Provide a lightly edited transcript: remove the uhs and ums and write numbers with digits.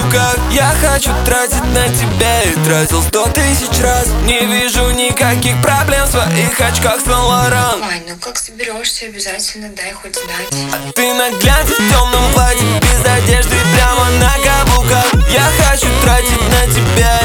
каблуках. Я хочу тратить на тебя и тратил 100 000 раз. Не вижу никаких проблем в своих очках с Лоран. Вань, ну как соберешься, обязательно дай хоть знать. А ты на глянце в темном платье, без одежды, прямо на каблуках. Я хочу тратить на тебя